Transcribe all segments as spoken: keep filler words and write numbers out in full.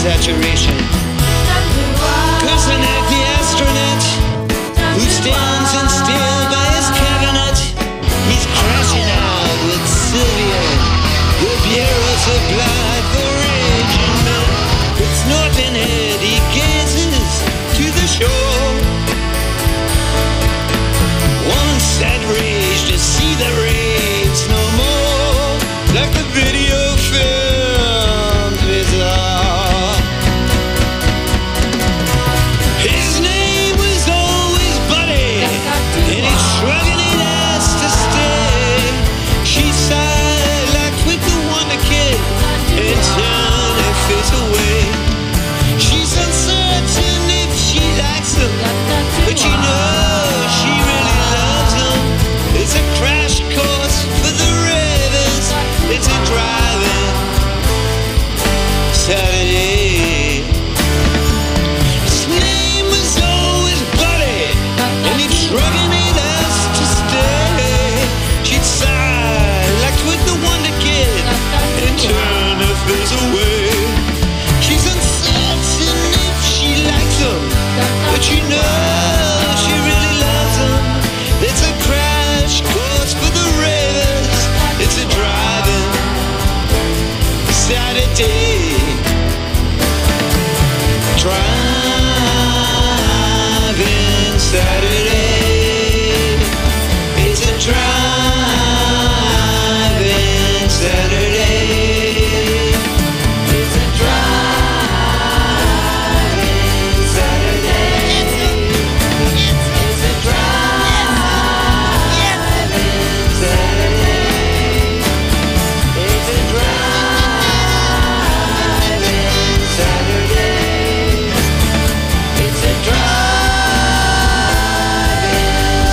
saturation. Cursing at the astronaut who stands in still by his cabinet. He's crashing out with Sylvia. The bureau supplied for raging men. It's northern head, he gazes to the shore. One sad rage to see the rains no more. Like the video filmed bizarre. His name was always Buddy, and he's shrugging it ass to stay. She sighed like with the Wonder Kid and turned her face away. She's uncertain if she likes him, but you know she really loves him. It's a crash course for the ravers. It's a driving Saturday. His name was always Buddy, and he'd shrugging it as to stay. She'd sigh like with the Wonder Kid and turn her face away. She's uncertain if she likes him, but you know she really loves him. It's a crash course for the ravers. It's a driving Saturday. Driving Saturday. It's a driving Saturday. It's a driving Saturday. It's a driving Saturday. It's a driving Saturday. It's a driving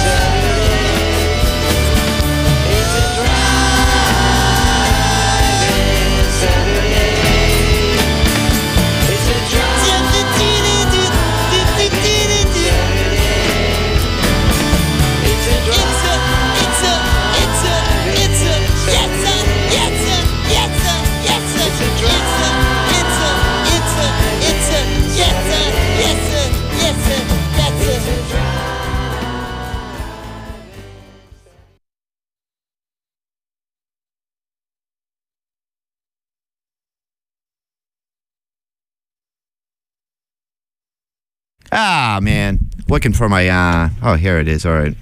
Saturday. It's a driving Saturday. It's a Ah, man. Looking for my, uh, oh, here it is. All right.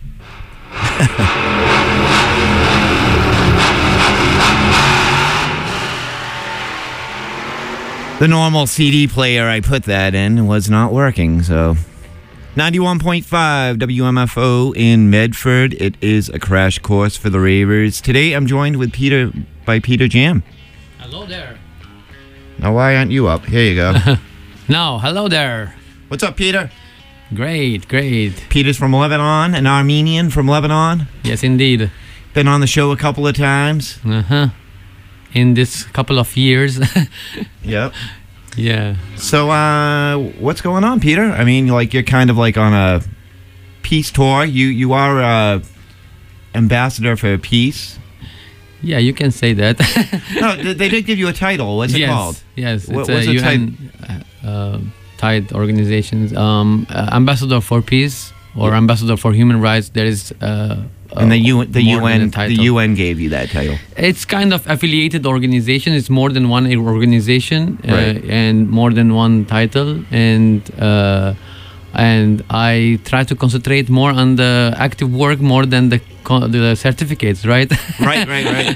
The normal C D player I put that in was not working, so. ninety-one point five W M F O in Medford. It is a crash course for the ravers. Today I'm joined with Peter by Peter Jam. Hello there. Now, why aren't you up? Here you go. No, hello there. What's up, Peter? Great, great. Peter's from Lebanon, an Armenian from Lebanon. Yes, indeed. Been on the show a couple of times. Uh-huh. In this couple of years. Yep. Yeah. So, uh, what's going on, Peter? I mean, like, you're kind of like on a peace tour. You you are uh, ambassador for peace. Yeah, you can say that. No, they did give you a title. What's it yes, called? Yes, What- it's what's a the U N uh, tied organizations. Um, uh, ambassador for peace or ambassador for human rights. There is. Uh, And the U the more than U N a title. the U N gave you that title. It's kind of affiliated organization. It's more than one organization, uh, Right. and more than one title. And uh, and I try to concentrate more on the active work more than the co- the certificates. Right. Right, right, right.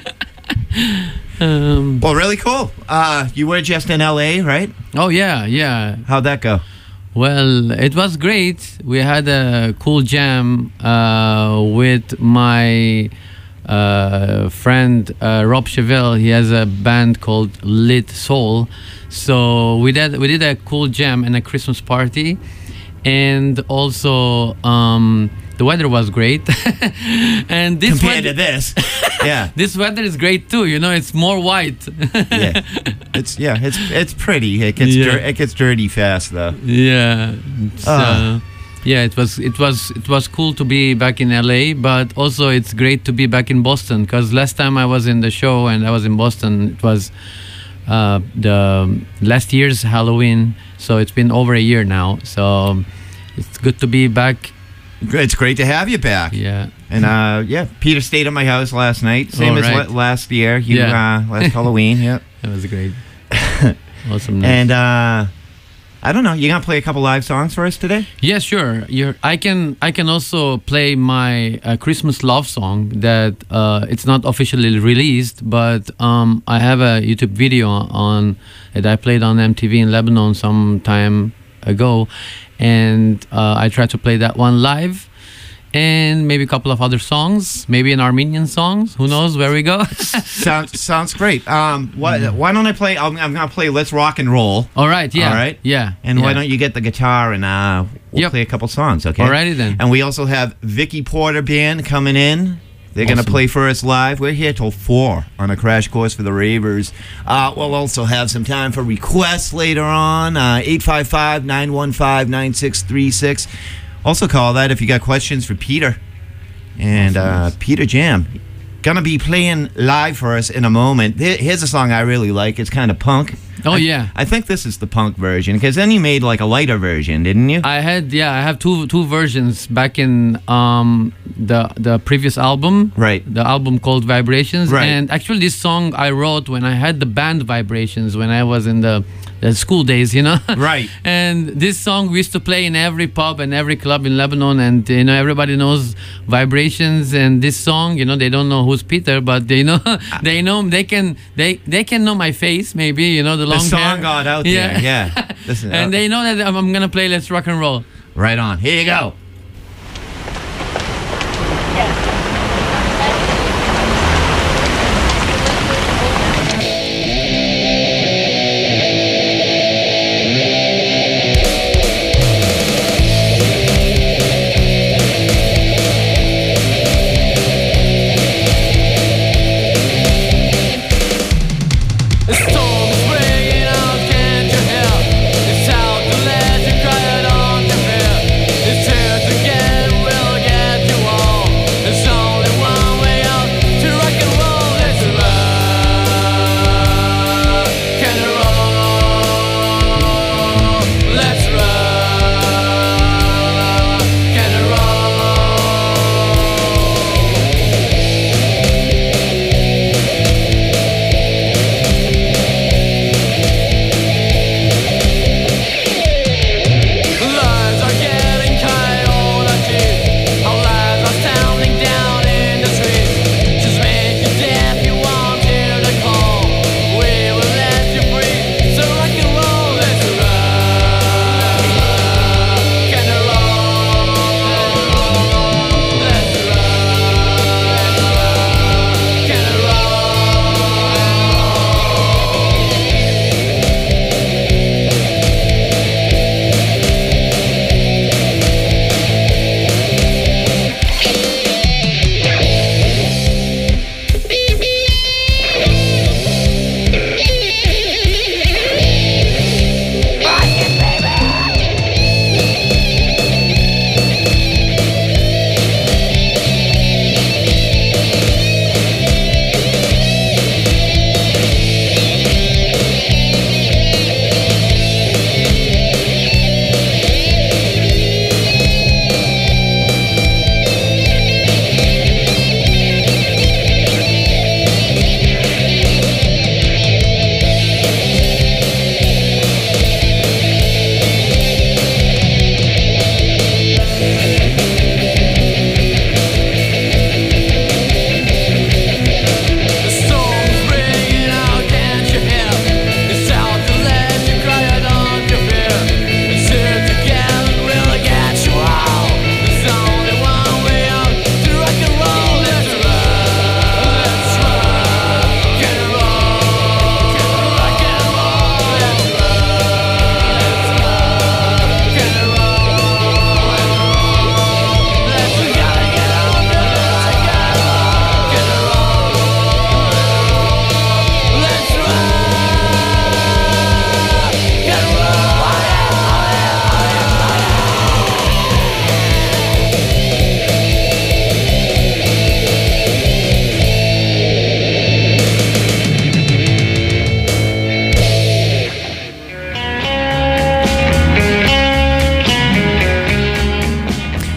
um, Well, really cool. Uh, you were just in L A, right? oh yeah, yeah. How'd that go? Well, it was great. We had a cool jam uh, with my uh, friend uh, Rob Chevelle. He has a band called Lit Soul. So we did we did a cool jam and a Christmas party, and also um, the weather was great. And this Compared weather, to this, yeah, this weather is great too. You know, it's more white. yeah, it's yeah, it's it's pretty. It gets Yeah. dir- it gets dirty fast though. Yeah. So, Ah. yeah, it was it was it was cool to be back in L A, but also it's great to be back in Boston because last time I was in the show and I was in Boston, it was uh, the last year's Halloween. So it's been over a year now. So it's good to be back. It's great to have you back. Yeah. And uh, yeah, Peter stayed at my house last night, same Oh, as right. la- last year. You Yeah. uh, last Halloween, yeah. That was great. Awesome. Night. And uh, I don't know, you gonna play a couple live songs for us today? Yeah, sure. You're, I can I can also play my uh, Christmas love song that uh, it's not officially released, but um, I have a YouTube video on that I played on M T V in Lebanon some time ago, and uh, I tried to play that one live. And maybe a couple of other songs, maybe an Armenian songs. Who knows where we go? Sounds sounds great. Um, why, why don't I play? I'm, I'm gonna play "Let's Rock and Roll." All right, yeah, All right. yeah. And yeah. why don't you get the guitar and uh, we'll Yep. play a couple songs, okay? Alrighty then. And we also have Vicky Porter Band coming in. They're gonna Awesome. play for us live. We're here till four on a crash course for the ravers. Uh, we'll also have some time for requests later on. Uh, eight five five, nine one five, nine six three six. Also call that if you got questions for Peter. And uh, Peter Jam gonna be playing live for us in a moment. Here- Here's a song I really like. It's kind of punk. Oh I- yeah. I think this is the punk version because then you made like a lighter version, didn't you? I had yeah, I have two two versions back in um the the previous album. Right. The album called Vibrations. Right. And actually this song I wrote when I had the band Vibrations when I was in the, the school days, you know. Right. And this song we used to play in every pub and every club in Lebanon, and you know everybody knows Vibrations and this song, you know, they don't know who's Peter, but they know they know they can they they can know my face maybe, you know, the The long song hair. got out there. Yeah. Listen, And uh, they know that I'm, I'm gonna play Let's Rock and Roll. right on. Here you go. The storm is breaking out, can't you hear? It's out to let you cry out on your fear. It's here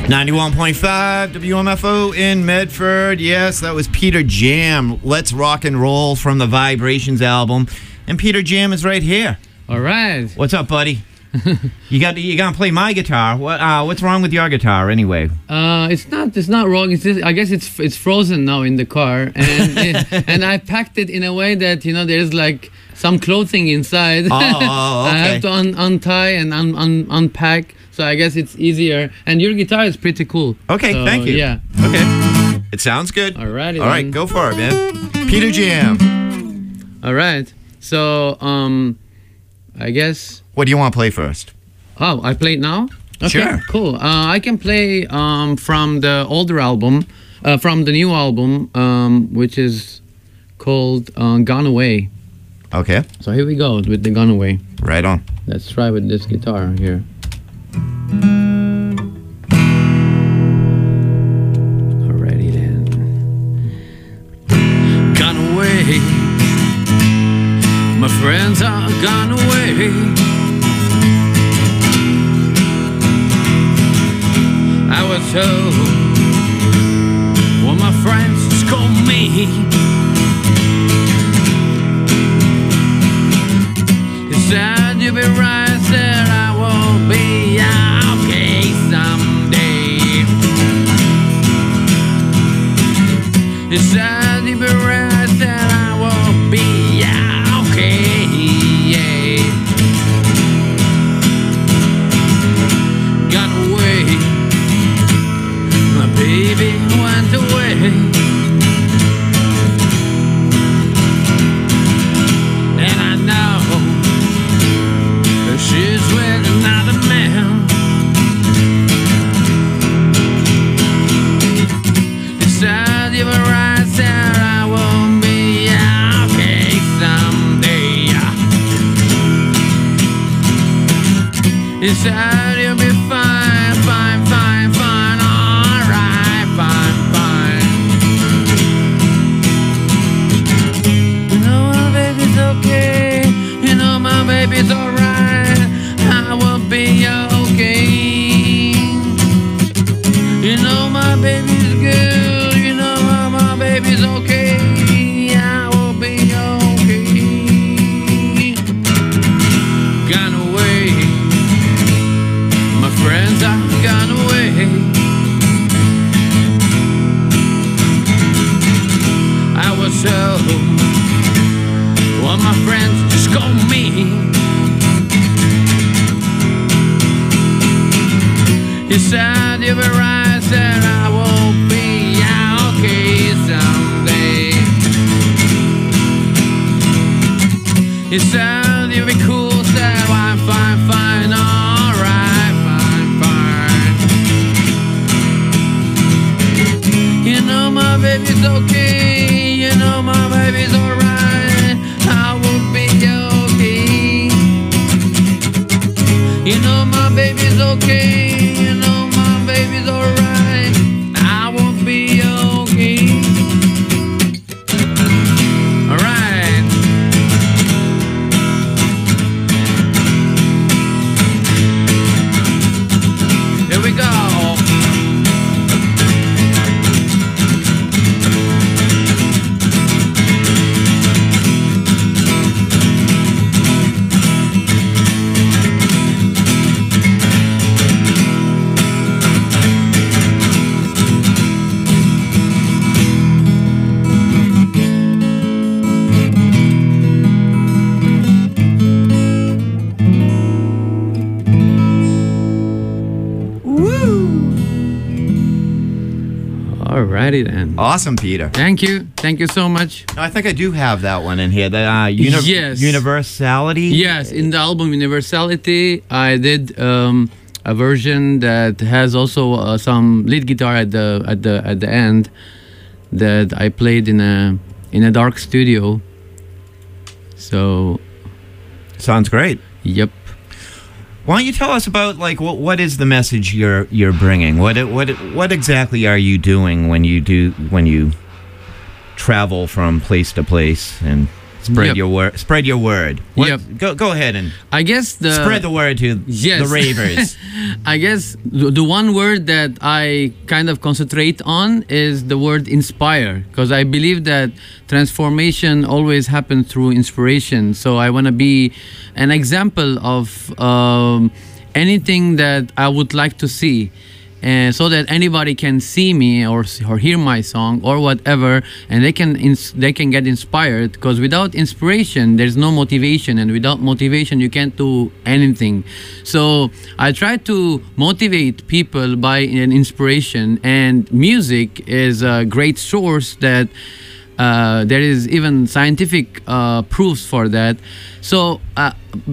ninety-one point five W M F O in Medford. Yes, that was Peter Jam. Let's Rock and Roll from the Vibrations album. And Peter Jam is right here. All right. What's up, buddy? you got you gonna play my guitar? What uh, what's wrong with your guitar anyway? Uh, it's not it's not wrong. It's just, I guess it's it's frozen now in the car, and and I packed it in a way that you know there's like some clothing inside. Oh, oh, okay. I have to un- untie and un- un- unpack. So I guess it's easier. And your guitar is pretty cool. Okay, so, thank you. Yeah. Okay. It sounds good. Alrighty. All right, then. go for it, man. Peter Jam. All right. So um, I guess. What do you want to play first? Oh, I play it now? Okay, Sure. cool. Uh, I can play um, from the older album, uh, from the new album, um, which is called uh, Gone Away. Okay. So here we go with the Gone Away. Right on. Let's try with this guitar here. Alrighty then. Gone away. My friends are gone away. I was told, well, my friends just call me. He said you'll be right, said I will be okay someday. He said you'll be right, said I will be okay. Yeah. Got away. My baby went away, and I know that she's with another man. You said you were right, said I won't be okay someday. You said you'll be fine, fine, fine, fine. Alright, fine, fine. You know my baby's okay. You know my baby's alright. I will be okay. You know my baby's good. You know my, my baby's okay. I will be okay. Gone away. My friends are gone away. I was so, well, my friends just call me. He said you were right, said I will be okay someday. He said you'll be cool, said I'm fine, fine, alright, fine, fine. You know my baby's okay, you know my baby's alright, I will be okay. You know my baby's okay, you know my baby's alright, I will be okay. Alright. Here we go. Alrighty then. Awesome, Peter. Thank you. Thank you so much. No, I think I do have that one in here. The uh, uni- Yes. Universality. Yes, in the album Universality, I did um, a version that has also uh, some lead guitar at the at the at the end that I played in a in a dark studio. So, Sounds great. yep. Why don't you tell us about like what what is the message you're you're bringing? What what what exactly are you doing when you do when you travel from place to place and Spread Yep. your word. Spread your word. What, Yep. Go go ahead and I guess the spread the word to Yes. the ravers. I guess the the one word that I kind of concentrate on is the word inspire, because I believe that transformation always happens through inspiration. So I want to be an example of um, anything that I would like to see. And so that anybody can see me or or hear my song or whatever, and they can ins- they can get inspired. Because without inspiration, there's no motivation, and without motivation, you can't do anything. So I try to motivate people by an inspiration, and music is a great source that. Uh, there is even scientific uh, proofs for that. So. Uh,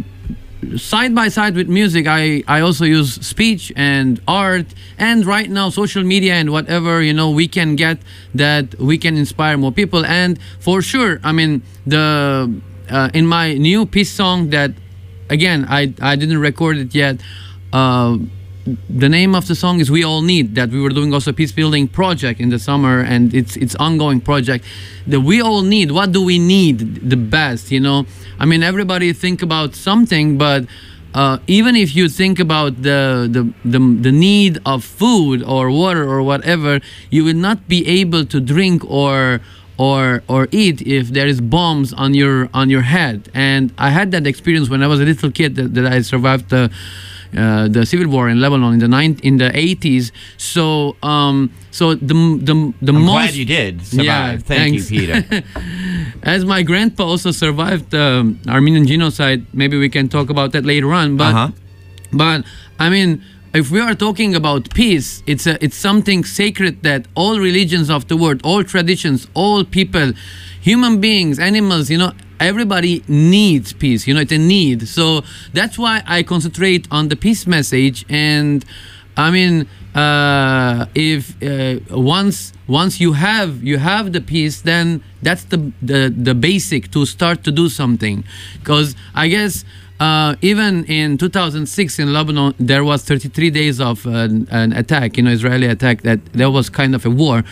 Side by side with music, I, I also use speech and art, and right now social media and whatever, you know, we can get that we can inspire more people. And for sure, I mean, the uh, in my new peace song that, again, I, I didn't record it yet, uh, the name of the song is We All Need, that we were doing also a peace building project in the summer, and it's it's ongoing project. The We All Need, what do we need the best, you know? I mean, everybody think about something, but uh, even if you think about the, the the the need of food or water or whatever, you will not be able to drink or or or eat if there is bombs on your on your head. And I had that experience when I was a little kid, that, that I survived the uh, the civil war in Lebanon in the nine in the eighties. So um so the the the I'm most glad you did survive. Yeah, Thank thanks. you, Peter. As my grandpa also survived the Armenian genocide, maybe we can talk about that later on. But Uh-huh. but I mean, if we are talking about peace, it's a it's something sacred that all religions of the world, all traditions, all people, human beings, animals, you know, everybody needs peace. You know, it's a need. So that's why I concentrate on the peace message. And I mean, uh, if uh, once once you have you have the peace, then that's the the the basic to start to do something. Because I guess. Uh, even in two thousand six in Lebanon, there was thirty-three days of an, an attack, you know, Israeli attack, that there was kind of a war.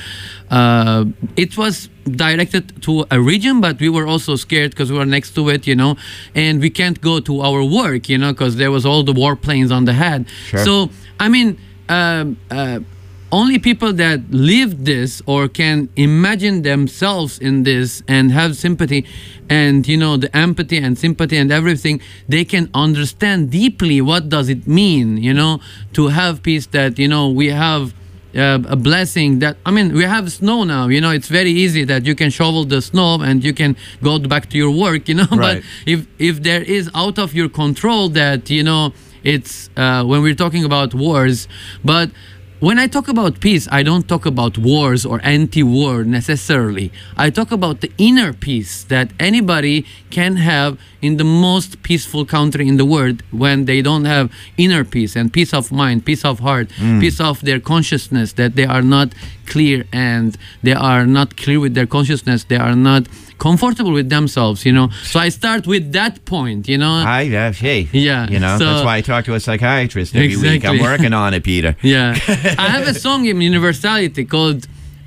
Uh, it was directed to a region, but we were also scared because we were next to it, you know, and we can't go to our work, you know, because there was all the warplanes on the head. Sure. So, I mean, um, uh, only people that live this or can imagine themselves in this and have sympathy and, you know, the empathy and sympathy and everything, they can understand deeply what does it mean, you know, to have peace, that, you know, we have uh, a blessing that, I mean, we have snow now, you know, it's very easy that you can shovel the snow and you can go back to your work, you know, Right. but if, if there is out of your control that, you know, it's uh, when we're talking about wars, but when I talk about peace, I don't talk about wars or anti-war necessarily. I talk about the inner peace that anybody can have in the most peaceful country in the world, when they don't have inner peace and peace of mind, peace of heart, peace of their consciousness, that they are not clear and they are not clear with their consciousness, they are not comfortable with themselves, you know. So I start with that point, you know. I, uh, hey, Yeah, you know, so- that's why I talk to a psychiatrist every week. I'm Exactly. working on it, Peter. Yeah, I have a song in Universality called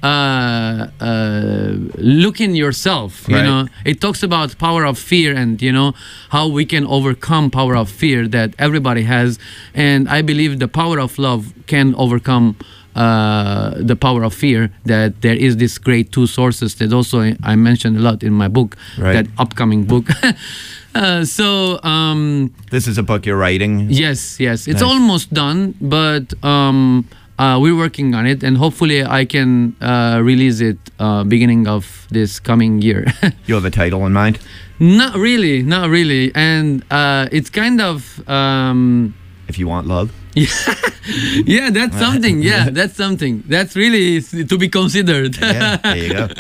uh, uh, "Look in Yourself." You Right. know, it talks about power of fear and, you know, how we can overcome power of fear that everybody has. And I believe the power of love can overcome uh, the power of fear. That there is this great two sources that also I mentioned a lot in my book, Right. that upcoming book. uh, so. Um, This is a book you're writing. Yes, yes. It's Nice. almost done, but um, uh, we're working on it, and hopefully I can uh, release it uh, beginning of this coming year. You have a title in mind? Not really, not really. And uh, it's kind of... Um, If you want love. yeah, that's something. Yeah, that's something. That's really s- to be considered. Yeah, there you go.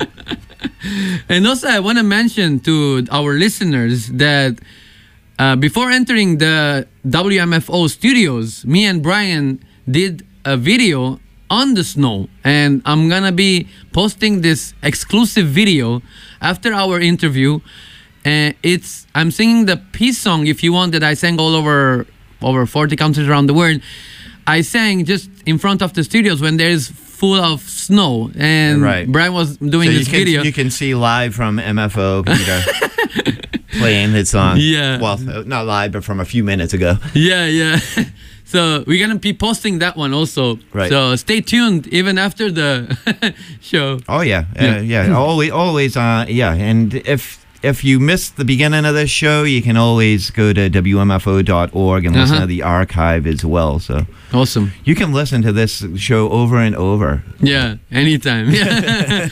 And also, I want to mention to our listeners that uh, before entering the W M F O studios, me and Brian did a video on the snow, and I'm gonna be posting this exclusive video after our interview. And it's I'm singing the peace song, if you want, that I sang all over over forty countries around the world. I sang just in front of the studios when there is full of snow, and Right. Brian was doing So you this can, video. you can see live from M F O, Peter. playing his song. Yeah. Well, uh, not live, but from a few minutes ago. Yeah, yeah. So we're gonna be posting that one also. Right. So stay tuned even after the show. Oh yeah, Yeah. yeah, yeah. always, always. Uh, yeah, and if if you missed the beginning of this show, you can always go to W M F O dot org and listen Uh-huh. to the archive as well. So Awesome. you can listen to this show over and over. Yeah, anytime. Yeah.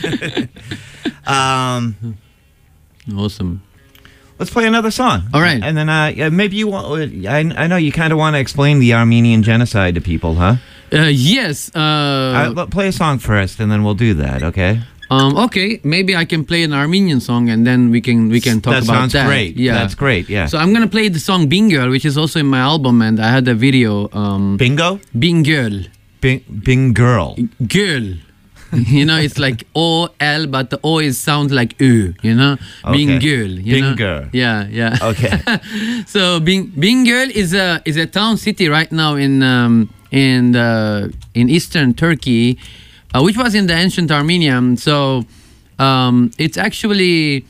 Um, Awesome. let's play another song. All right. and then uh, yeah, maybe you want. I, I know you kind of want to explain the Armenian genocide to people, huh? Uh, yes. Uh, Uh, let- play a song first, and then we'll do that. Okay. um, okay. Maybe I can play an Armenian song, and then we can we can talk that about sounds that. great. Yeah. That's great. Yeah. So I'm gonna play the song "Being Girl," which is also in my album, and I had a video. Um, Bingo. "Being Girl," Bing, Bing girl. girl. You know, it's like O L, but the O is sounds like U. You know, "Being Okay. Girl." You Being know? girl. Yeah, yeah. Okay. So being being girl is a is a town city right now in um, in the, in eastern Turkey, uh, which was in the ancient Armenian. So um, it's actually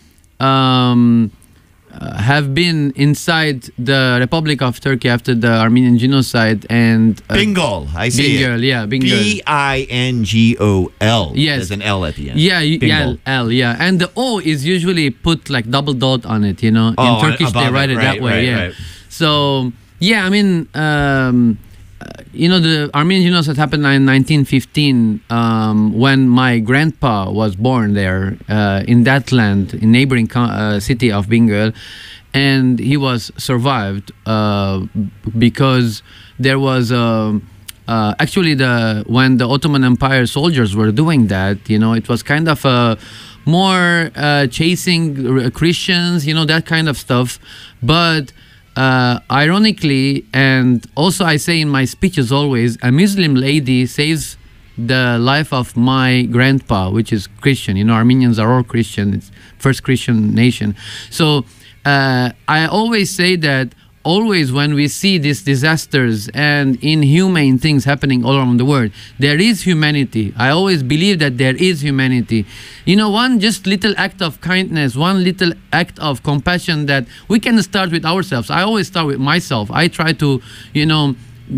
um, uh, have been inside the Republic of Turkey after the Armenian genocide and uh, Bingo. I see Bingöl, it. yeah, Bingöl. B I N G O L. Yes. There's an L at the end. Yeah, you- Bingo. yeah, L, yeah, and the O is usually put like double dot on it. You know, Oh, in Turkish they above write it, it, right, that way. right, yeah. right. So yeah, I mean, um, uh, you know, the Armenian genocide happened in nineteen fifteen um, when my grandpa was born there uh, in that land, in neighboring co- uh, city of Bingöl, and he was survived uh, because there was. Um, uh, actually, the when the Ottoman Empire soldiers were doing that, you know, it was kind of a more uh, chasing uh, Christians, you know, that kind of stuff. But uh, ironically, and also I say in my speeches always, a Muslim lady saves the life of my grandpa, which is Christian. You know, Armenians are all Christian. It's first Christian nation. So uh, I always say that always when we see these disasters and inhumane things happening all around the world, there is humanity. I always believe that there is humanity. You know, one just little act of kindness, one little act of compassion that we can start with ourselves. I always start with myself. I try to, you know,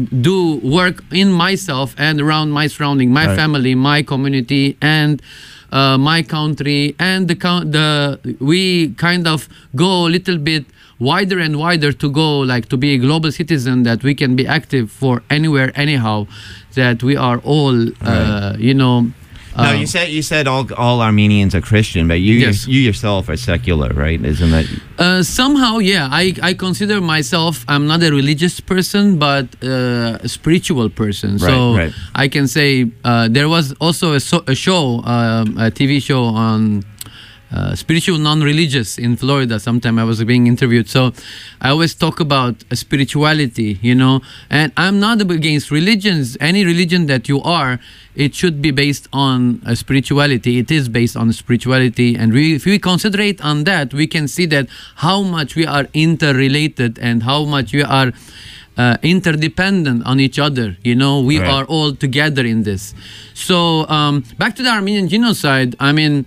do work in myself and around my surrounding, my Right. family, my community, and uh, my country, and the coun- the we kind of go a little bit wider and wider to go like to be a global citizen, that we can be active for anywhere, anyhow, that we are all, uh, Right. you know. No, uh, you said you said all all Armenians are Christian, but you Yes. you yourself are secular, right? Isn't that? Uh, somehow, yeah, I, I consider myself, I'm not a religious person, but uh, a spiritual person. So Right, right. I can say uh, there was also a, so, a show, um, a T V show on uh, spiritual non-religious in Florida. Sometime I was being interviewed. So I always talk about uh, spirituality, you know, and I'm not against religions. Any religion that you are, it should be based on uh, spirituality. It is based on spirituality, and we, if we concentrate on that, we can see that how much we are interrelated and how much we are uh, interdependent on each other. You know, we Right. are all together in this. So um, back to the Armenian genocide. I mean,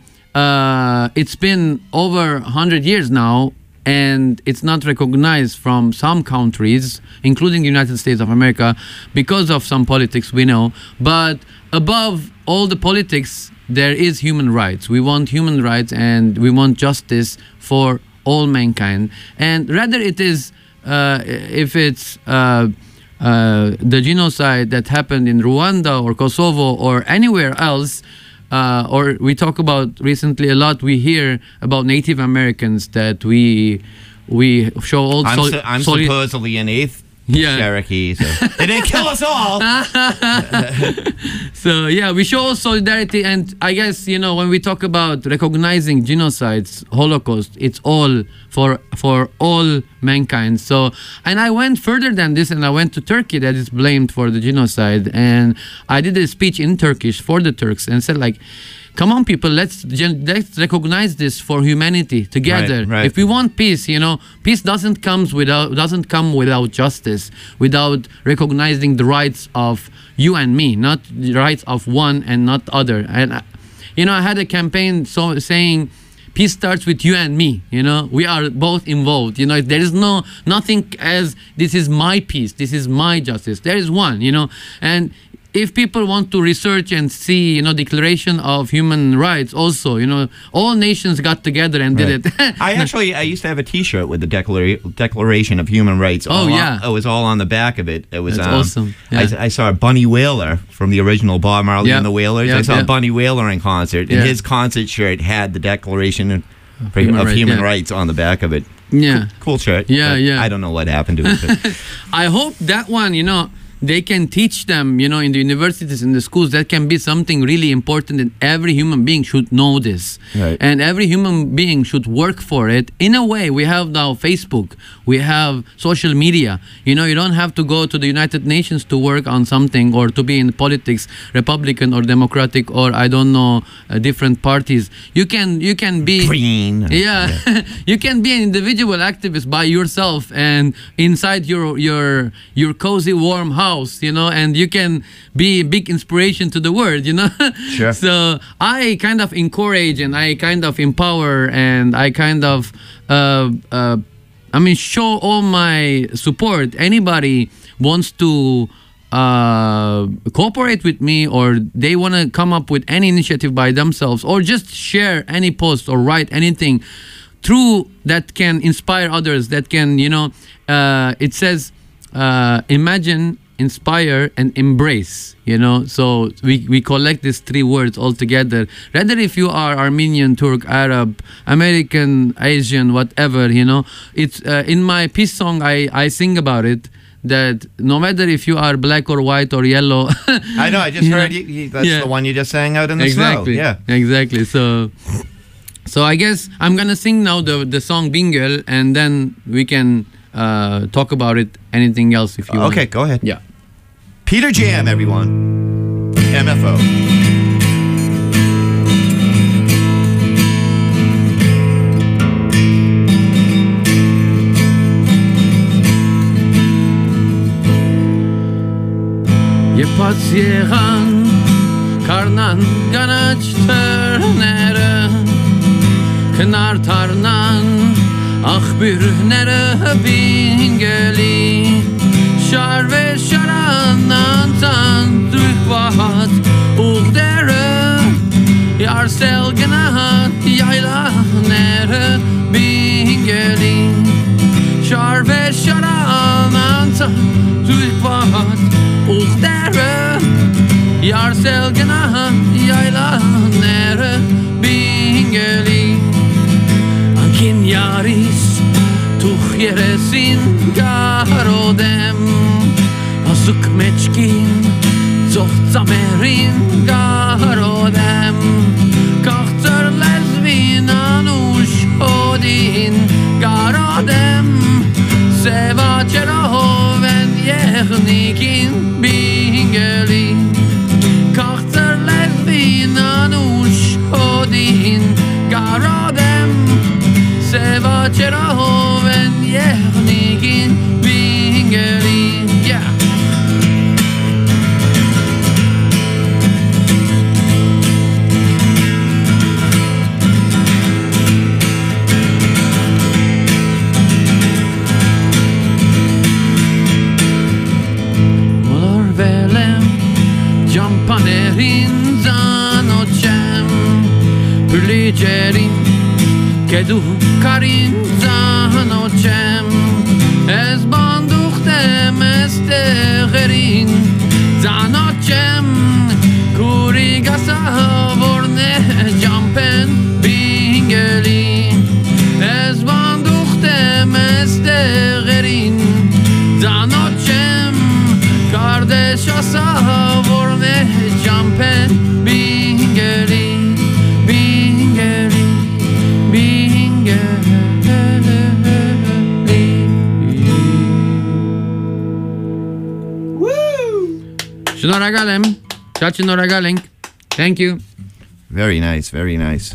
uh, it's been over one hundred years now, and it's not recognized from some countries, including the United States of America, because of some politics we know. But above all the politics, there is human rights. We want human rights, and we want justice for all mankind. And rather it is, uh, if it's uh, uh, the genocide that happened in Rwanda or Kosovo or anywhere else, uh, or we talk about recently a lot, we hear about Native Americans that we we show all I'm, sol- su- I'm soli- supposedly an eighth Yeah. Cherokee, so they didn't kill us all. So yeah, we show solidarity, and I guess, you know, when we talk about recognizing genocides, Holocaust, it's all for for all mankind. So, and I went further than this, and I went to Turkey, that is blamed for the genocide, and I did a speech in Turkish for the Turks and said, like, come on, people, let's gen- let's recognize this for humanity together. Right, right. If we want peace, you know, peace doesn't comes without doesn't come without justice, without recognizing the rights of you and me, not the rights of one and not other. And uh, you know, I had a campaign so saying, peace starts with you and me. You know, we are both involved. You know, there is no nothing as this is my peace, this is my justice. There is one. You know, and if people want to research and see, you know, Declaration of Human Rights also, you know, all nations got together and did Right. it. I actually, I used to have a T-shirt with the Declara- Declaration of Human Rights. Oh, all yeah. on, it was all on the back of it. It was That's um, awesome. Yeah. I, I saw Bunny Wailer from the original Bob Marley Yeah. and the Wailers. Yeah, I saw yeah. Bunny Wailer in concert, and Yeah. his concert shirt had the Declaration of, of Human Human, Rights, yeah. Rights on the back of it. Yeah. Cool shirt. Yeah, but yeah. I don't know what happened to it. but- I hope that one, you know, they can teach them, you know, in the universities, in the schools. That can be something really important, and every human being should know this. Right. And every human being should work for it. In a way, we have now Facebook, we have social media. You know, you don't have to go to the United Nations to work on something or to be in politics, Republican or Democratic, or I don't know, uh, different parties. You can, you can be Green. yeah, you can be an individual activist by yourself and inside your your your cozy warm house, you know, and you can be a big inspiration to the world, you know. Sure. So I kind of encourage and I kind of empower and I kind of uh, uh, I mean show all my support. Anybody wants to uh, cooperate with me, or they want to come up with any initiative by themselves, or just share any post or write anything through that can inspire others, that can, you know, uh, it says uh, imagine, inspire, and embrace, you know. So we, we collect these three words all together. Rather if you are Armenian, Turk, Arab, American, Asian, whatever, you know, it's uh, in my peace song I, I sing about it, that no matter if you are black or white or yellow. I know. I just you know, heard you, you, that's yeah. the one you just sang out in the exactly, snow. Yeah. exactly. So so I guess I'm gonna sing now the the song Bingöl, and then we can uh, talk about it. Anything else if you want. Okay, go ahead. Yeah. Peter Jam, everyone. M F O. Jepat եղան Կարնան գանաչ թրները Քնար թարնան Աղբյուրները բինգելի Շարվե շարանան Ծանդրուկված ուղդերը Յարսել գնահատ յայլաները բինգելի Շարվե շարանան Ծանդրուկված ուղդերը Յարսել գնահան յայլաները բինգելի Անկին յարիս թուխ երեսին գարոդեմ Ասուկ մեջքին ծող ծամերին գարոդեմ Կաղծր լեզվին անուշ հոդին գարոդեմ Սևաչերով են եղնիկին բինգելի Կաղծր լեզվին անուշ հոդին գարոդեմ Սևաչերով են եղնիկին բինգելի Yeah Ջամպաներին ծանոթ չեմ Պլիջերին կեդու կարին ծանոթ չեմ Ես բանդուխտ եմ ես տեղերին ծանոթ չեմ Կուրի գասա որն է ջամպեն բինգելի Ես բանդուխտ եմ ես տեղերին ծանոթ չեմ Կարդեշ ասա որն է ջամպեն բինգելի Բինգելի Բինգելի Շնորհակալ եմ Շատ շնորհակալ ենք Thank you Very nice, very nice.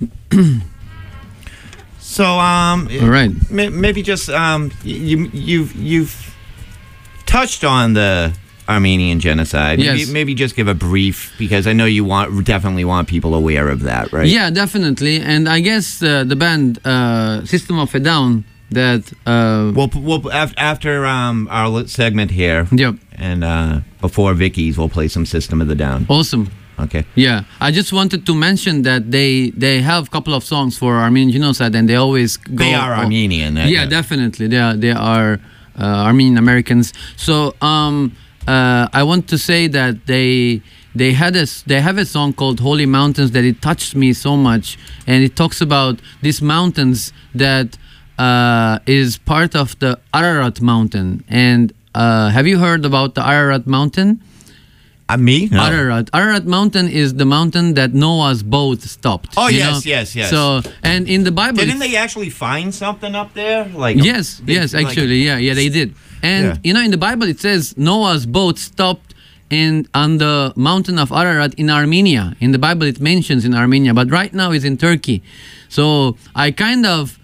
So, um, All right. may- maybe just um, you you've you've touched on the Armenian genocide. Maybe, Yes. maybe just give a brief, because I know you want definitely want people aware of that, right? Yeah, definitely. And I guess uh, the band uh, System of a Down that. Uh, We'll, we'll af- after um, our li- segment here, Yep. and uh, before Vicky's, we'll play some System of the Down. Awesome. Okay. Yeah, I just wanted to mention that they they have a couple of songs for Armenian genocide, and they always go. They are Armenian. that- Yeah, that- definitely. They are they are uh, Armenian Americans. So um, uh, I want to say that they they had a s- they have a song called Holy Mountains that it touched me so much, and it talks about these mountains that uh, is part of the Ararat Mountain. And uh, have you heard about the Ararat Mountain? Uh, me? No. Ararat. Ararat Mountain is the mountain that Noah's boat stopped. Oh, you yes, know? yes, yes. So, and in the Bible, Didn't it's- they actually find something up there? Like yes, they- yes, like- actually, yeah, yeah, they did. And Yeah. you know, in the Bible, it says Noah's boat stopped in on the mountain of Ararat in Armenia. In the Bible, it mentions in Armenia, but right now it's in Turkey. So I kind of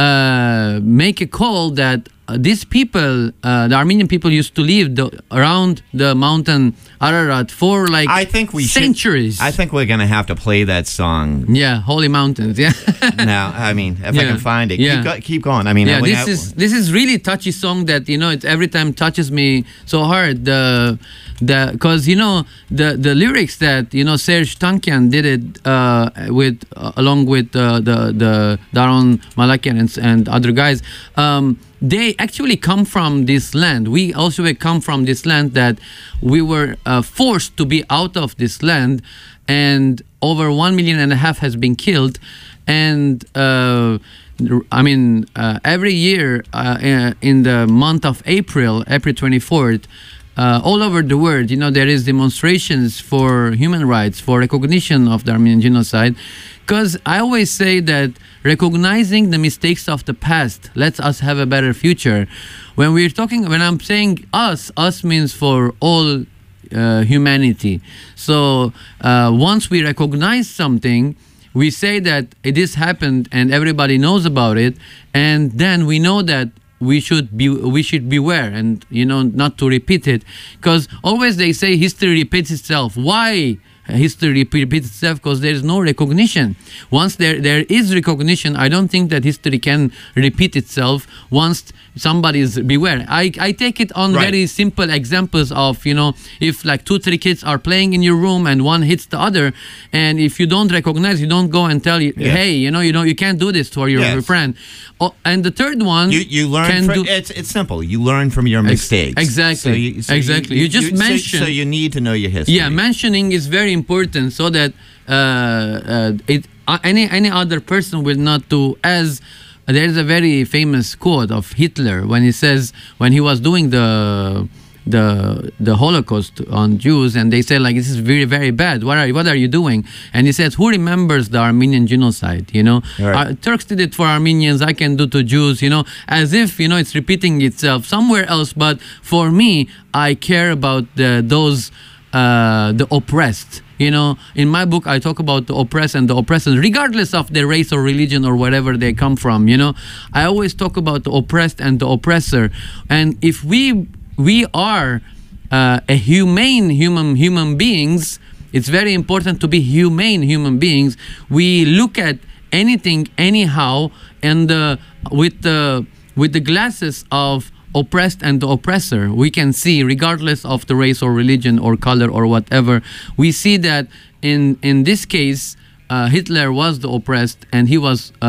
uh, make a call that uh, these people, uh, the Armenian people, used to live the, around the mountain Ararat for like I think we should- centuries. I think we're gonna have to play that song Yeah, holy mountains. Yeah, now. I mean, if I Yeah. can find it, Yeah. keep, go- keep going. I mean, yeah. we This have- is this is really touchy song that you know it every time touches me so hard. The the because you know the the lyrics that you know Serge Tankian did it uh, with uh, along with uh, the the Daron Malakian and, and other guys. Um, they actually come from this land. We also come from this land that we were uh, forced to be out of this land, and over one million and a half has been killed, and uh, I mean uh, every year uh, uh, in the month of April, April twenty-fourth. Uh, all over the world, you know, there is demonstrations for human rights, for recognition of the Armenian genocide. Because I always say that recognizing the mistakes of the past lets us have a better future. When we're talking, when I'm saying us, us means for all uh, humanity. So uh, once we recognize something, we say that it has happened and everybody knows about it, and then we know that we should be we should beware and you know not to repeat it, because always they say history repeats itself. Why history repeats itself? Because there is no recognition. Once there there is recognition, I don't think that history can repeat itself once somebody is beware. I, I take it on Right. very simple examples of, you know, if like two, three kids are playing in your room and one hits the other, and if you don't recognize, you don't go and tell you, Yes. hey, you know, you know, you can't do this to your Yes. friend. Oh, and the third one, You you learn can from, do, it's it's simple. You learn from your mistakes. exactly. Exactly. You just so- mention- So, you need to know your history. yeah, mentioning is very important so that uh, uh, it uh, any any other person will not do as. There's a very famous quote of Hitler when he says when he was doing the the the Holocaust on Jews, and they said like this is very very bad. What are what are you doing? And he says, who remembers the Armenian genocide? You know, Right. uh, Turks did it for Armenians. I can do to Jews. You know, as if you know it's repeating itself somewhere else. But for me, I care about the, those uh, the oppressed. You know, in my book, I talk about the oppressed and the oppressors, regardless of their race or religion or wherever they come from. You know, I always talk about the oppressed and the oppressor. And if we we are uh, a humane human human beings, it's very important to be humane human beings. We look at anything anyhow, and uh, with the with the glasses of oppressed and the oppressor, we can see, regardless of the race or religion or color or whatever, we see that in in this case, uh, Hitler was the oppressed and he was uh,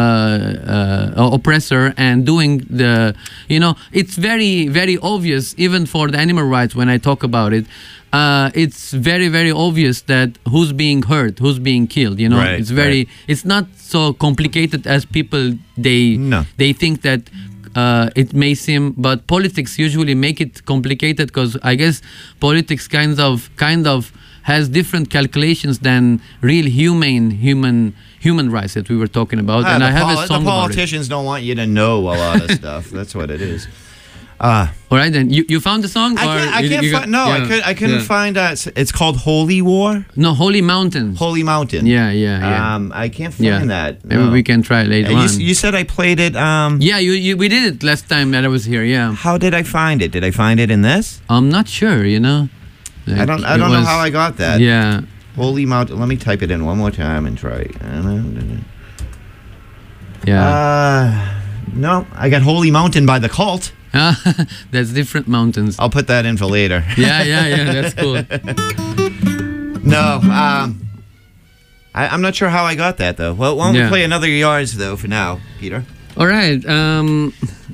uh, oppressor and doing the, you know, it's very, very obvious, even for the animal rights when I talk about it, uh, it's very, very obvious that who's being hurt, who's being killed, you know, Right, it's very, right. it's not so complicated as people, they, No. they think that uh, it may seem, but politics usually make it complicated because I guess politics kind of kind of has different calculations than real humane human human rights that we were talking about. Ah, and the I have poli- a song the about it. politicians don't want you to know a lot of stuff. That's what it is. Uh, All right, then you, you found the song? I can't. I you- can't you got- find. No, I yeah, could. I couldn't yeah. find. Uh, it's- it's called Holy War, No, Holy Mountains. Holy Mountain. Yeah, yeah, yeah. Um, I can't find yeah. that. Maybe no. we can try later Uh, you, on. s- you said I played it. Um, yeah, you, you we did it last time that I was here. Yeah, How did I find it? Did I find it in this? I'm not sure. You know. I don't. I it don't know was- how I got that. Yeah. Holy Mountain. Let me type it in one more time and try. Yeah. Uh, no, I got Holy Mountain by the Cult. That's different mountains. I'll put that in for later. Yeah, yeah, yeah. That's cool. No, um, I, I'm not sure how I got that though. Well, why don't Yeah. we play another yours though for now, Peter? All right. Um,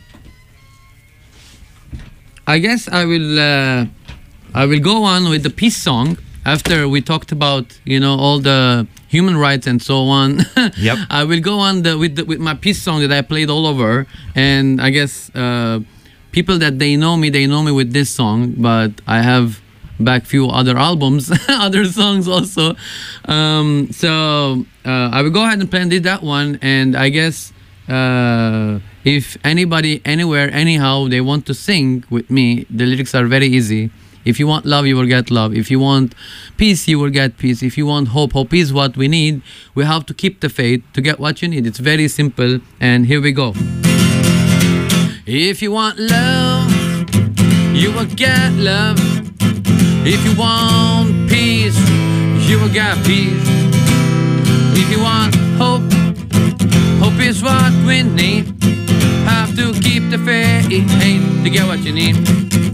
I guess I will. Uh, I will go on with the peace song after we talked about you know all the human rights and so on. Yep. I will go on the, with the, with my peace song that I played all over, and I guess uh, people that they know me, they know me with this song, but I have back few other albums, other songs also. Um, so uh, I will go ahead and play that one, and I guess. Uh, if anybody anywhere anyhow they want to sing with me, the lyrics are very easy. If you want love, you will get love. If you want peace, you will get peace. If you want hope, hope is what we need. We have to keep the faith to get what you need. It's very simple, and here we go. If you want love, you will get love. If you want peace, you will get peace. If you want hope, hope is what we need. Have to keep the faith to get what you need.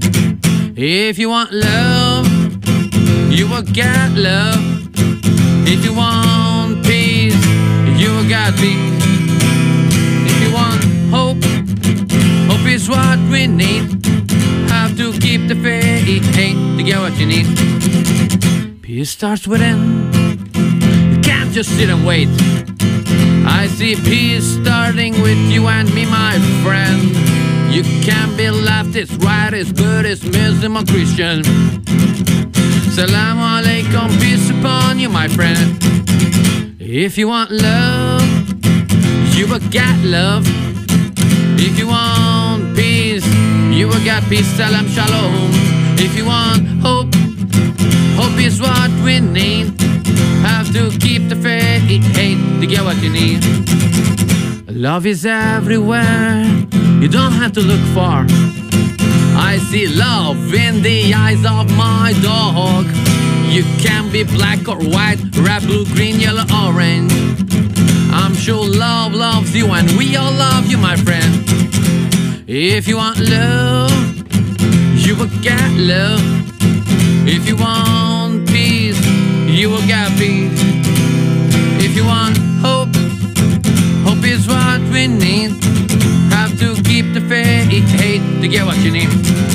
If you want love, you will get love. If you want peace, you will get peace. If you want hope, hope is what we need. Have to keep the faith to get what you need. Peace starts within. You can't just sit and wait. I see peace starting with you and me, my friend. You can be leftist, rightist, Buddhist, Muslim or Christian. Salaam alaikum, peace upon you, my friend. If you want love, you will get love. If you want peace, you will get peace. Salam shalom. If you want hope, hope is what we need. Have to keep the faith to get what you need. Love is everywhere. You don't have to look far. I see love in the eyes of my dog. You can be black or white, red, blue, green, yellow, orange. I'm sure love loves you and we all love you, my friend. If you want love, you will get love. If you want peace, you will get peace. If you want hope, hope is what we need. Have to keep the faith to get what you need.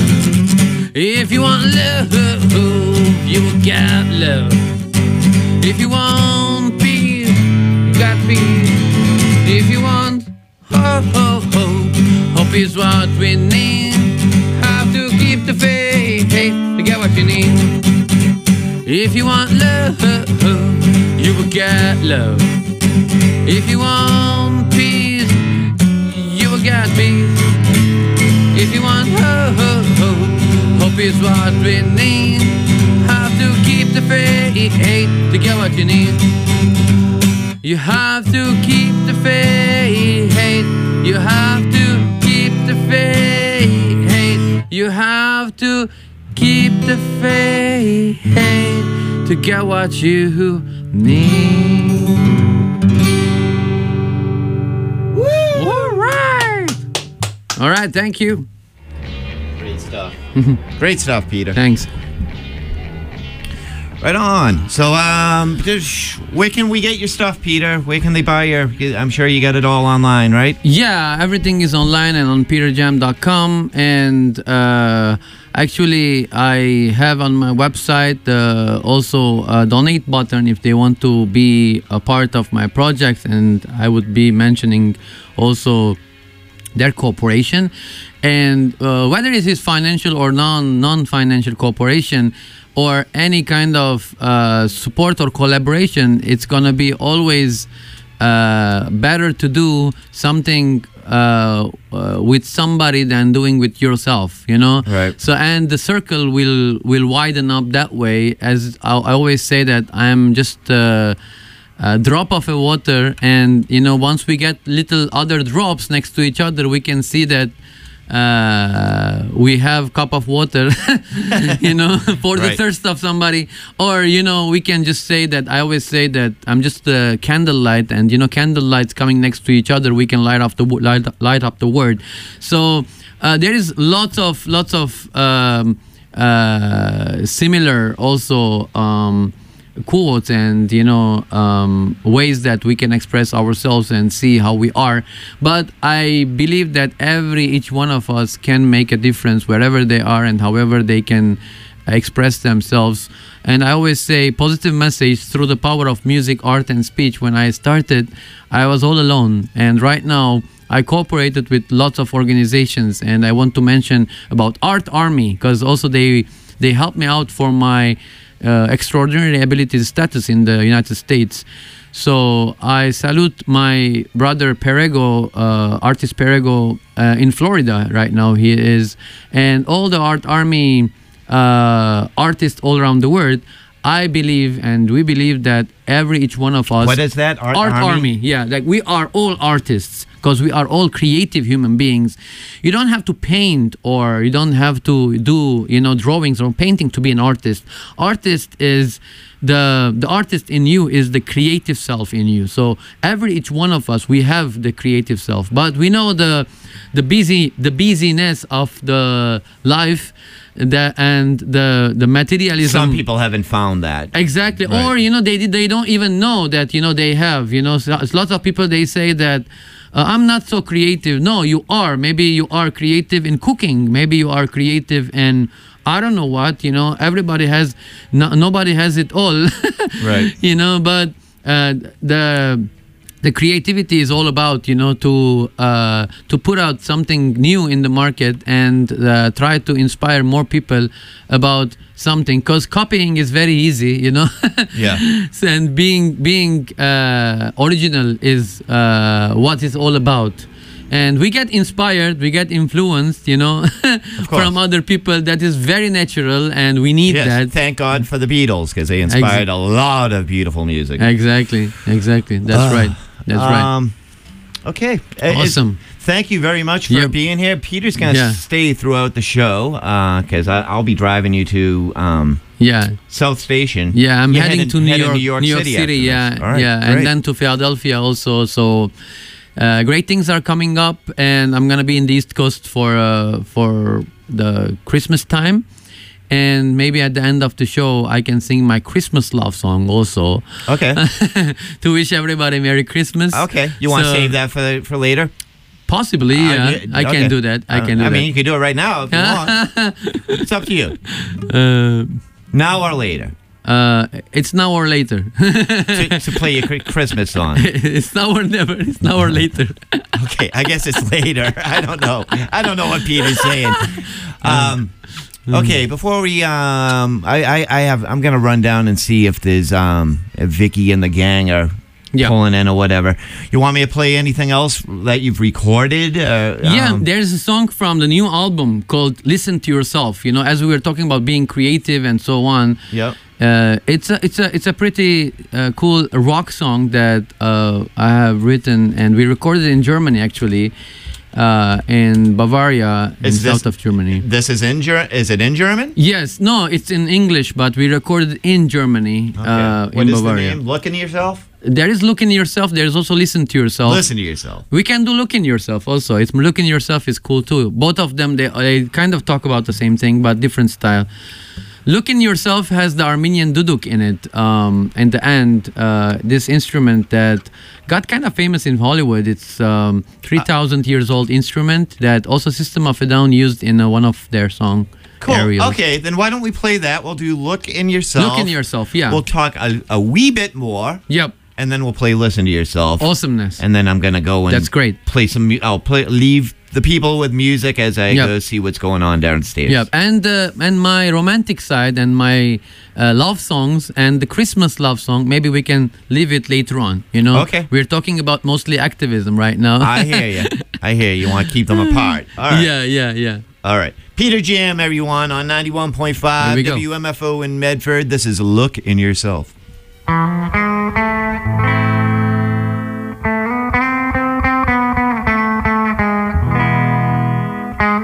If you want love, you will get love. If you want peace, you got peace. If you want hope, hope, hope, hope is what we need. Have to keep the faith to get what you need. If you want love, you will get love. If you want peace, you will get peace. If you want hope, hope, hope is what we need. Have to keep the faith to get what you need. You have to keep the faith. You have to keep the faith. You have to keep the faith to get what you need. Woo! All right. All right. Thank you. Great stuff. Great stuff, Peter. Thanks. Right on. So, um, just- where can we get your stuff, Peter? Where can they buy your? I'm sure you got it all online, right? Yeah, everything is online and on peter jam dot com. And uh, actually, I have on my website uh, also a donate button if they want to be a part of my project. And I would be mentioning also their cooperation. And uh, whether it is financial or non non-financial cooperation, or any kind of uh, support or collaboration, it's gonna be always uh, better to do something uh, uh, with somebody than doing with yourself, you know. Right. So and the circle will will widen up that way. As I, I always say that I'm just uh, a drop of a water, and you know once we get little other drops next to each other, we can see that uh, we have cup of water, you know, for the Right. thirst of somebody. Or, you know, we can just say that, I always say that I'm just a candlelight, and, you know, candlelights coming next to each other, we can light up the, wo- light, light up the word. So uh, there is lots of, lots of um, uh, similar also um, quotes and, you know, um, ways that we can express ourselves and see how we are. But I believe that every each one of us can make a difference wherever they are and however they can express themselves. And I always say positive message through the power of music, art and speech. When I started, I was all alone, and right now I cooperated with lots of organizations, and I want to mention about Art Army, because also they they helped me out for my uh, extraordinary abilities status in the United States. So I salute my brother Perego, uh, artist Perego, uh, in Florida right now. He is, and all the Art Army uh, artists all around the world. I believe, and we believe, that every each one of us. What is that? Art, Art Army? Army, yeah. Like, we are all artists because we are all creative human beings. You don't have to paint, or you don't have to do, you know, drawings or painting to be an artist. Artist is the the artist in you is the creative self in you. So every each one of us, we have the creative self, but we know the the busy the busyness of the life. The, and the the materialism. Some people haven't found that. Exactly. Right. Or, you know, they they don't even know that, you know, they have, you know, so, lots of people, they say that uh, I'm not so creative. No, you are. Maybe you are creative in cooking. Maybe you are creative in, I don't know what, you know, everybody has, no, nobody has it all. Right. You know, but uh, the the creativity is all about, you know, to uh, to put out something new in the market and uh, try to inspire more people about something, because copying is very easy, you know. Yeah. And being being uh, original is uh, what it's all about. And we get inspired, we get influenced, you know, course. from other people. That is very natural, and we need Yes. that. Thank God for the Beatles, because they inspired a lot of beautiful music. Exactly, exactly. That's Ah. right. That's right. Um, okay. Uh, is- Awesome. Thank you very much for Yep. being here. Peter's going to Yeah. stay throughout the show because I I'll be driving you to um, Yeah. South Station. Yeah, I'm You're heading to New heading York, New York City. after this. yeah, All right, yeah, great. and then to Philadelphia also. So uh, great things are coming up, and I'm gonna be in the East Coast for uh, for the Christmas time, and maybe at the end of the show I can sing my Christmas love song also Okay. to wish everybody Merry Christmas. Okay. You want to So, save that for for later? Possibly, Uh, yeah. yeah, I okay. can do that. I Uh, can do I that. mean, you can do it right now if you want. It's up to you. uh, Now or later uh, it's now or later. to, to play your Chri- Christmas song. It's now or never. It's now or later. Okay, I guess it's later. I don't know. I don't know what Peter's saying. Um, okay, before we, um, I, I, I have, I'm gonna run down and see if there's, um, if Vicky and the gang are Yeah. pulling in or whatever. You want me to play anything else that you've recorded? Uh, Yeah, um, there's a song from the new album called "Listen to Yourself." You know, as we were talking about being creative and so on. Yep. Uh, it's a it's a it's a pretty uh, cool rock song that uh, I have written, and we recorded it in Germany actually, uh, in Bavaria, in Is this- south of Germany. This is in Ger- Is it in German? Yes, no, it's in English, but we recorded in Germany, Okay. uh, What in is Bavaria. the name? Look into yourself. There is look in yourself. There is also listen to yourself. Listen to yourself. We can do look in yourself also. It's look in yourself is cool too. Both of them, they, they kind of talk about the same thing, but different style. Look in yourself has the Armenian duduk in it. Um, in the end, uh, this instrument that got kind of famous in Hollywood. It's um, three thousand years old instrument that also System of a Down used in uh, one of their song. Cool. Aerials. Okay, then why don't we play that? We'll do Look in Yourself. Look in yourself. Yeah. We'll talk a, a wee bit more, yep. and then we'll play Listen to Yourself. Awesomeness. And then I'm gonna go and That's great. play some. mu- I'll play leave the people with music as I Yep. go see what's going on downstairs. Yep, and uh, and my romantic side and my uh, love songs and the Christmas love song, maybe we can leave it later on. You know, Okay. We're talking about mostly activism right now. I hear you. I hear you. Want to keep them apart. All right. Yeah, yeah, yeah. All right. Peter Jam, everyone, on ninety-one point Here five we go. W M F O in Medford. This is Look in Yourself. Thank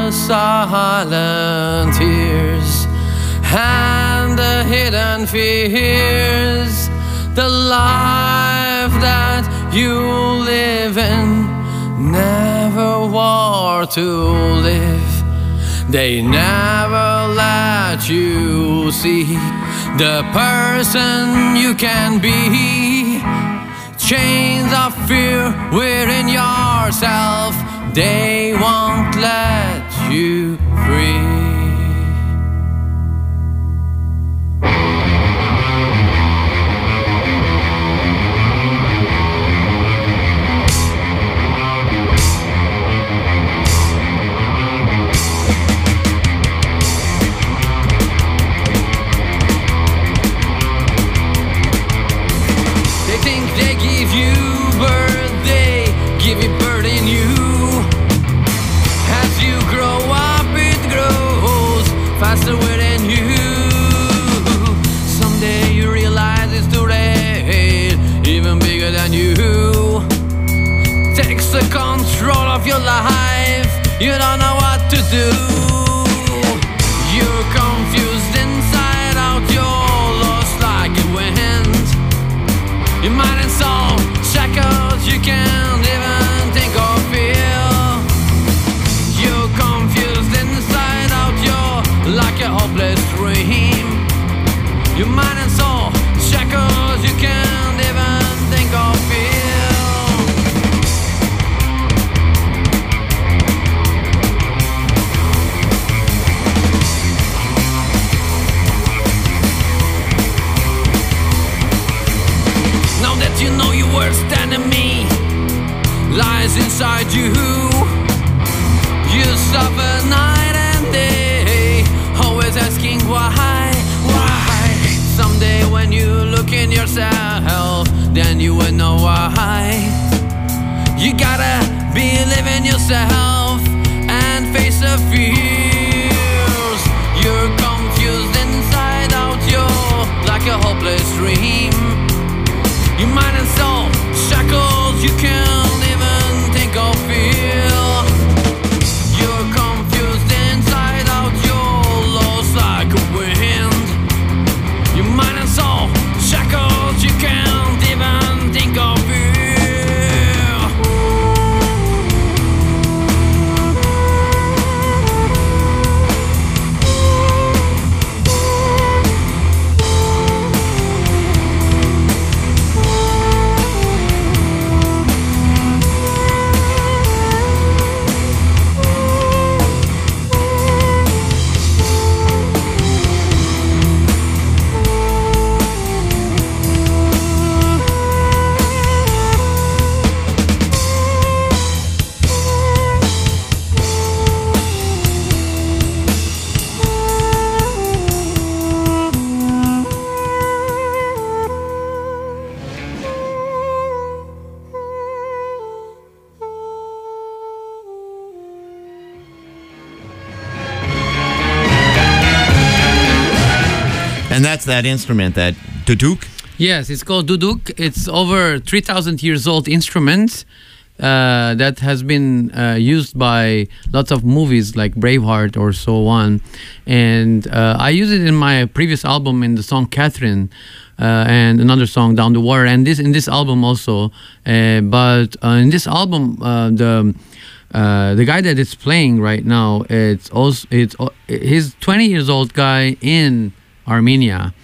the silent tears and the hidden fears, the life that you live in, never war to live. They never let you see the person you can be. Chains of fear within yourself, they won't let you free. Faster within you. Someday you realize it's too late, even bigger than you. Takes the control of your life, you don't know what to do. You're confused inside out, you're lost like a wind. Your mind and soul shackles, you can't even think or feel. You're confused inside out, you're like a hopeless dream. Your mind and soul shackles, you can't even think or feel. Now that you know your worst enemy lies inside you, you suffer night and day, always asking why, why. Someday when you look in yourself, then you will know why. You gotta believe in yourself and face the fears. You're confused inside out, you're like a hopeless dream. Your mind and soul shackles, you can't even think or feel. You're confused inside out, you're lost like a wind. Your mind and soul shackles, you can't even think or feel. And that's that instrument, that duduk. Yes, it's called duduk. It's over three thousand years old instrument uh, that has been uh, used by lots of movies like Braveheart or so on. And uh, I use it in my previous album in the song Catherine uh, and another song Down the Water, and this in this album also. Uh, but uh, in this album, uh, the uh, the guy that is playing right now, it's also it's uh, he's twenty years old guy in Armenia.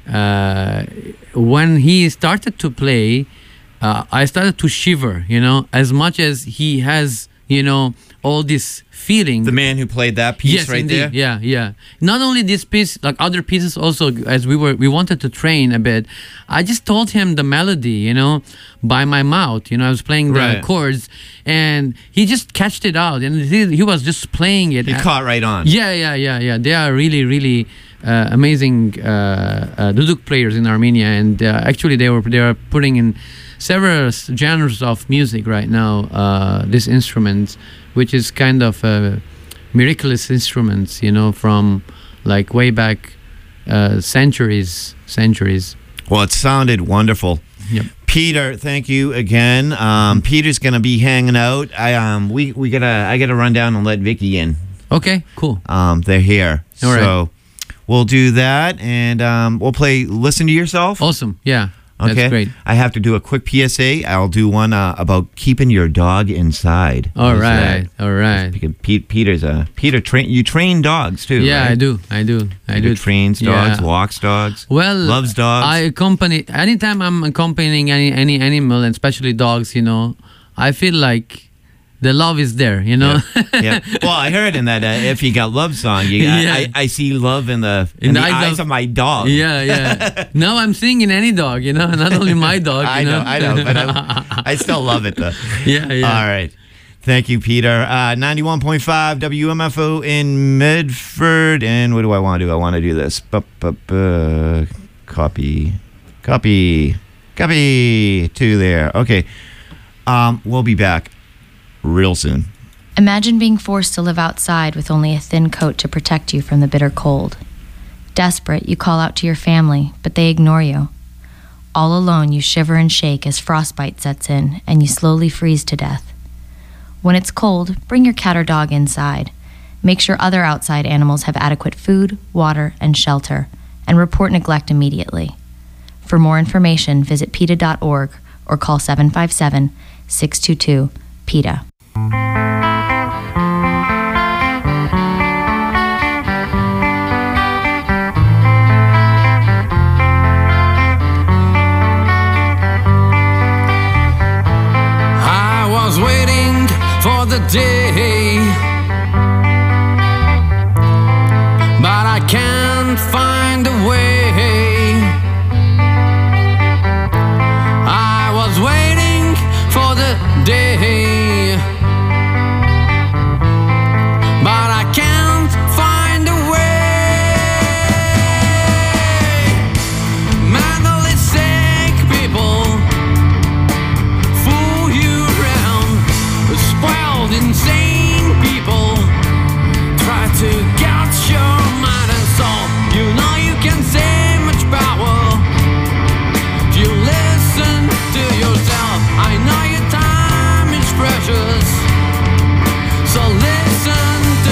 Uh, when he started to play, uh, I started to shiver, you know, as much as he has, you know, all this feeling. The man who played that piece yes, right indeed. there? Yeah, yeah. Not only this piece, like other pieces also, as we were, we wanted to train a bit, I just told him the melody, you know, by my mouth. You know, I was playing the Right. chords, and he just catched it out, and he, he was just playing it. He caught right on. Yeah, yeah, yeah, yeah. They are really, really uh, amazing uh, uh, duduk players in Armenia, and uh, actually they were they are putting in several genres of music right now. Uh, this instrument, which is kind of uh, miraculous instruments, you know, from like way back uh, centuries, centuries. Well, it sounded wonderful. Yep. Peter, thank you again. Um, Peter's gonna be hanging out. I um, we we gotta I gotta run down and let Vicky in. Okay, cool. Um, they're here. All right. So we'll do that, and um, we'll play Listen to Yourself. Awesome. Yeah. Okay. That's great. I have to do a quick P S A. I'll do one uh, about keeping your dog inside. All How's right. that? All right. Because Pete, Peter's a Peter. Train you train dogs too. Yeah, right? I do. I do. I Peter do. trains dogs, Yeah. walks dogs. Well, loves dogs. I accompany anytime I'm accompanying any any animal, and especially dogs. You know, I feel like the love is there. You know. Yeah. yeah. Well, I heard in that uh, if you got love song, you, Yeah. I, I, I see love in the in, In the the eyes eyes of- of my dog. Yeah, yeah. Now I'm seeing in any dog. You know, not only my dog. You I know, I know, but I, I still love it though. Yeah, yeah. All right. Thank you, Peter. Uh, ninety-one point five W M F O in Medford. And what do I want to do? I want to do this. Bup, bup, uh, copy. Copy. Copy to there. Okay. Um, we'll be back real soon. Imagine being forced to live outside with only a thin coat to protect you from the bitter cold. Desperate, you call out to your family, but they ignore you. All alone, you shiver and shake as frostbite sets in and you slowly freeze to death. When it's cold, bring your cat or dog inside. Make sure other outside animals have adequate food, water, and shelter, and report neglect immediately. For more information, visit PETA dot org or call seven five seven, six two two, PETA. I was waiting for the day, but I can't find a way. I was waiting for the day, but I can't find a way. Mentally sick people fool you around. Spoiled, insane people try to get your mind and soul. You know you can say much power if you listen to yourself. I know your time is precious, so listen to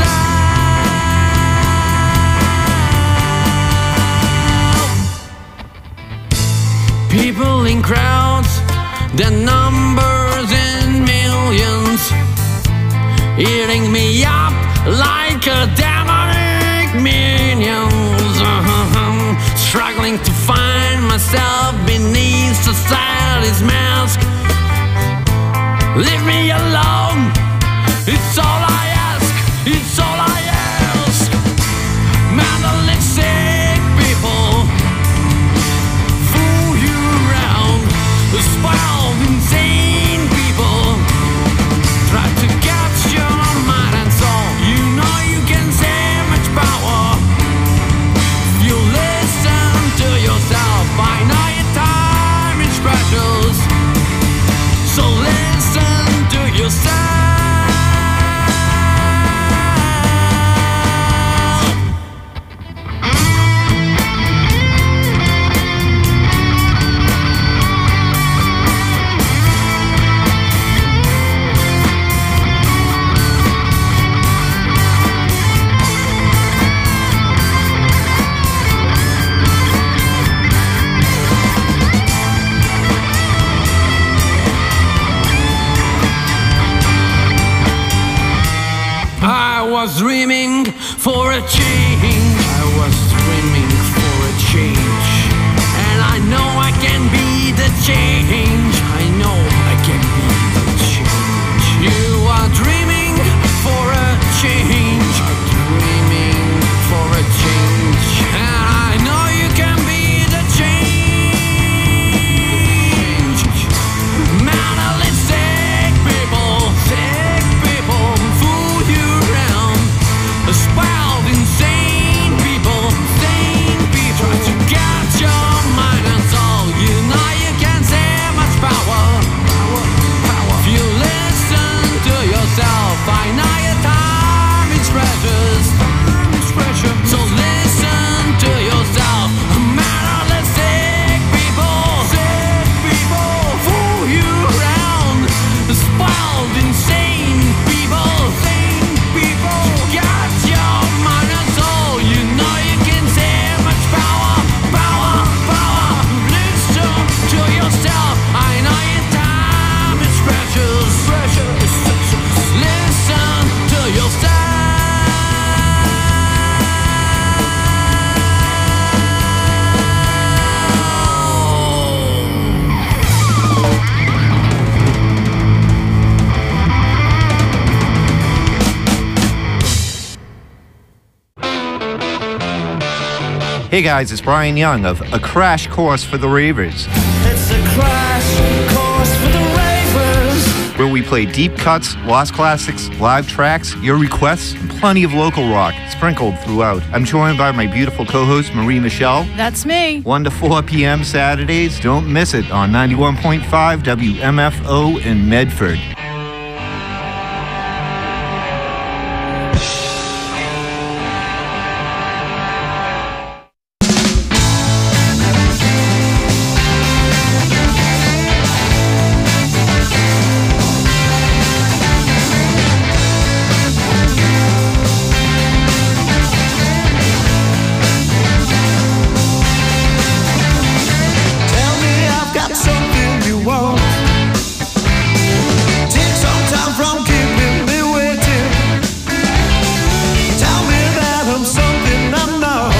yourself. People in crowds, their numbers in millions, eating me up like a demonic minions. Uh-huh. Struggling to find myself beneath society's mask. Leave me alone, it's all I ask, it's all I ask. Mentally sick people fool you around. Spoiled, insane people try to get your mind and soul. You know you can say much power if you listen to yourself. I know your time is precious, so listen to yourself. I was dreaming for a change. I was dreaming for a change. And I know I can be the change. I know I can be the change. You are dreaming for a change. I'm dreaming for a change. And I know you can be the change. Mentally sick people, sick people fool you around. Spoiled, insane people, sane people try to get Hey guys, it's Brian Young of A Crash Course for the Ravers, It's a crash course for the ravers. where we play deep cuts, lost classics, live tracks, your requests, and plenty of local rock sprinkled throughout. I'm joined by my beautiful co-host, Marie Michelle. That's me. one to four p.m. Saturdays. Don't miss it on ninety-one point five W M F O in Medford. Tell me I've got something you want. Take some time from keeping me waiting. Tell me that I'm something I'm not.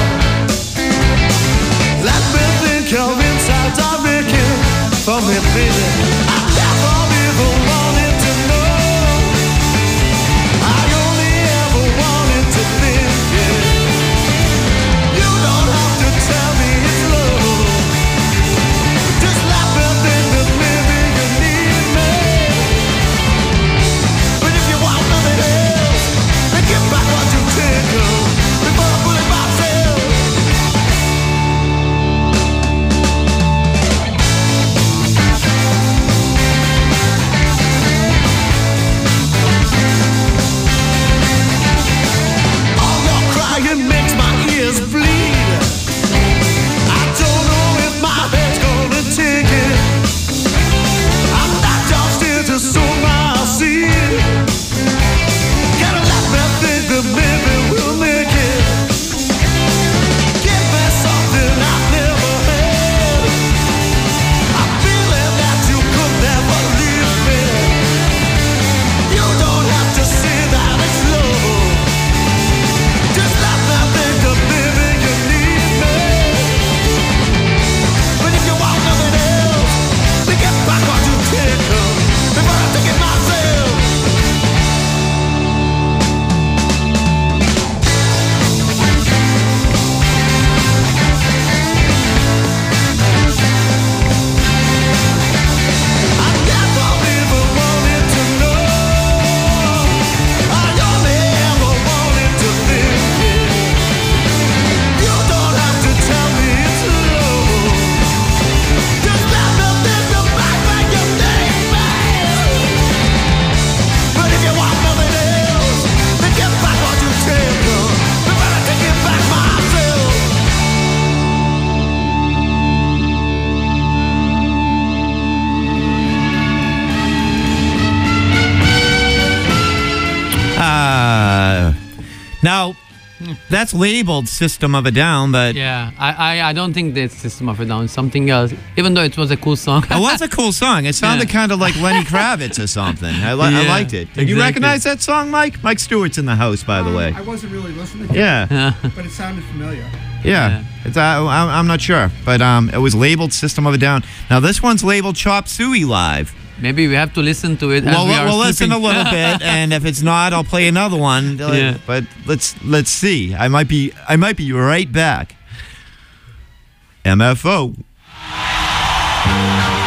Let me think your insides are making for me, baby. I never even wanted to know. I only ever wanted to think it. You don't have to tell me it's love. Just let me think that maybe you need me. But if you want nothing else, then give back what you take before I put it myself. All your crying makes my ears bleed. I don't know if my head's gonna take it. I'm not just here to sow my seed. Gotta let me think that maybe we'll make it. Give me something I've never had. I'm feeling that you could never leave me. You don't have to say that it's love. Just let me think that maybe you need me. But if you want nothing else, then get back what you take before I take it myself. I never even wanted to know. I only ever wanted to think it. You don't have to tell me it's love. Just let me think the back like you need me. But if you want nothing else, then get back what you take before I take it back myself. Uh, now, that's labeled System of a Down, but Yeah, I, I, I don't think that's System of a Down. Something else. Even though it was a cool song. it was a cool song. It sounded Yeah. kind of like Lenny Kravitz or something. I, li- I Yeah, liked it. Did you exactly. recognize that song, Mike? Mike Stewart's in the house, by the Um, way. I wasn't really listening to Yeah, it, but it sounded familiar. yeah. It's, uh, I'm, I'm not sure, but um, it was labeled System of a Down. Now this one's labeled Chop Suey Live. Maybe we have to listen to it. as Well, we we'll, are we'll listen a sleeping. little bit, and if it's not, I'll play another one. Uh, Yeah. But let's let's see. I might be I might be right back. M F O.